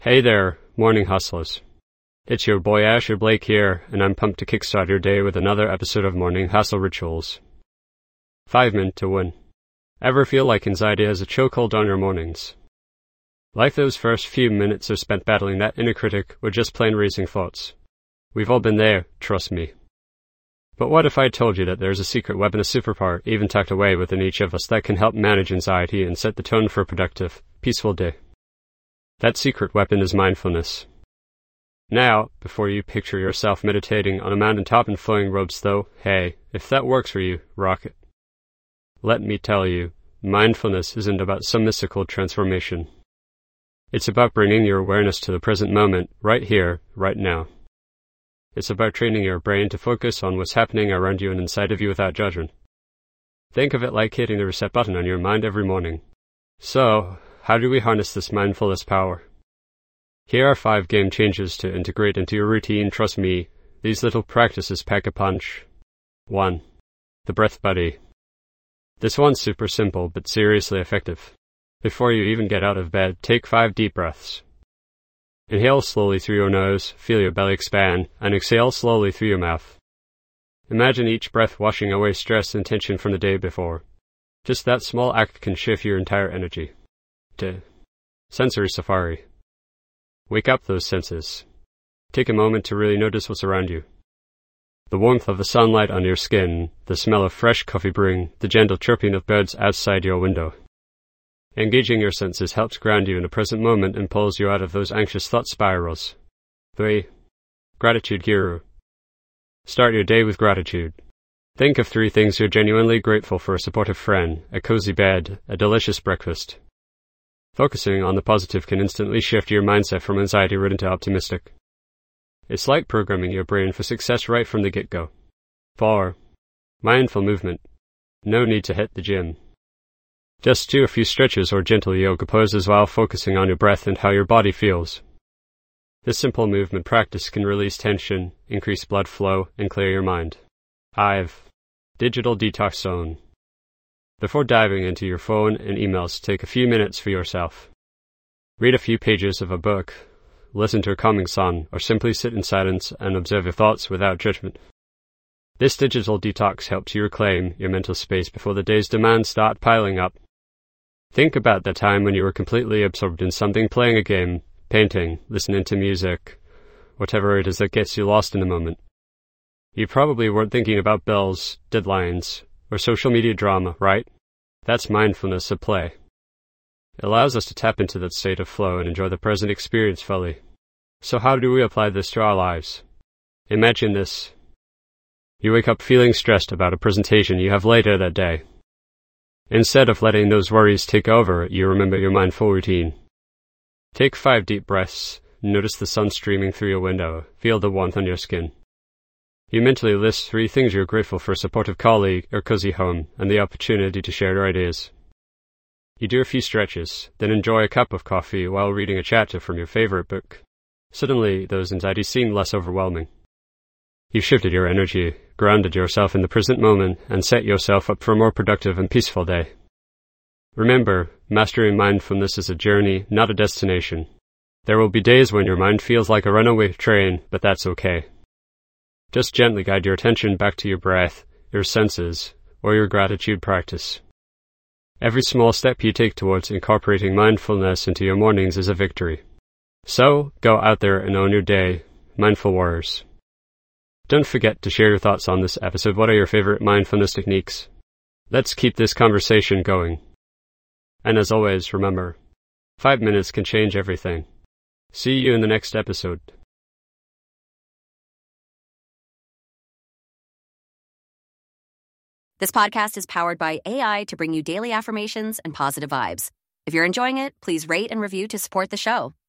Hey there, morning hustlers. It's your boy Asher Blake here, and I'm pumped to kickstart your day with another episode of Morning Hustle Rituals. 5 minutes to win. Ever feel like anxiety has a chokehold on your mornings? Like those first few minutes are spent battling that inner critic or just plain racing thoughts. We've all been there, trust me. But what if I told you that there's a secret weapon, a superpower, even tucked away within each of us that can help manage anxiety and set the tone for a productive, peaceful day? That secret weapon is mindfulness. Now, before you picture yourself meditating on a mountaintop in flowing robes though, hey, if that works for you, rock it. Let me tell you, mindfulness isn't about some mystical transformation. It's about bringing your awareness to the present moment, right here, right now. It's about training your brain to focus on what's happening around you and inside of you without judgment. Think of it like hitting the reset button on your mind every morning. So, how do we harness this mindfulness power? Here are 5 game changers to integrate into your routine. Trust me, these little practices pack a punch. 1. The breath buddy. This one's super simple but seriously effective. Before you even get out of bed, take 5 deep breaths. Inhale slowly through your nose, feel your belly expand, and exhale slowly through your mouth. Imagine each breath washing away stress and tension from the day before. Just that small act can shift your entire energy. 2. Sensory safari. Wake up those senses. Take a moment to really notice what's around you. The warmth of the sunlight on your skin, the smell of fresh coffee brewing, the gentle chirping of birds outside your window. Engaging your senses helps ground you in the present moment and pulls you out of those anxious thought spirals. 3. Gratitude Guru. Start your day with gratitude. Think of 3 things you're genuinely grateful for: a supportive friend, a cozy bed, a delicious breakfast. Focusing on the positive can instantly shift your mindset from anxiety-ridden to optimistic. It's like programming your brain for success right from the get-go. 4. Mindful movement. No need to hit the gym. Just do a few stretches or gentle yoga poses while focusing on your breath and how your body feels. This simple movement practice can release tension, increase blood flow, and clear your mind. 5. Digital detox zone. Before diving into your phone and emails, take a few minutes for yourself. Read a few pages of a book, listen to a calming song, or simply sit in silence and observe your thoughts without judgment. This digital detox helps you reclaim your mental space before the day's demands start piling up. Think about the time when you were completely absorbed in something, playing a game, painting, listening to music, whatever it is that gets you lost in the moment. You probably weren't thinking about bills, deadlines, or social media drama, right? That's mindfulness at play. It allows us to tap into that state of flow and enjoy the present experience fully. So how do we apply this to our lives? Imagine this. You wake up feeling stressed about a presentation you have later that day. Instead of letting those worries take over, you remember your mindful routine. Take 5 deep breaths, notice the sun streaming through your window, feel the warmth on your skin. You mentally list 3 things you're grateful for: a supportive colleague, or cozy home, and the opportunity to share your ideas. You do a few stretches, then enjoy a cup of coffee while reading a chapter from your favorite book. Suddenly, those anxieties seem less overwhelming. You've shifted your energy, grounded yourself in the present moment, and set yourself up for a more productive and peaceful day. Remember, mastering mindfulness is a journey, not a destination. There will be days when your mind feels like a runaway train, but that's okay. Just gently guide your attention back to your breath, your senses, or your gratitude practice. Every small step you take towards incorporating mindfulness into your mornings is a victory. So, go out there and own your day, mindful warriors. Don't forget to share your thoughts on this episode. What are your favorite mindfulness techniques? Let's keep this conversation going. And as always, remember, 5 minutes can change everything. See you in the next episode. This podcast is powered by AI to bring you daily affirmations and positive vibes. If you're enjoying it, please rate and review to support the show.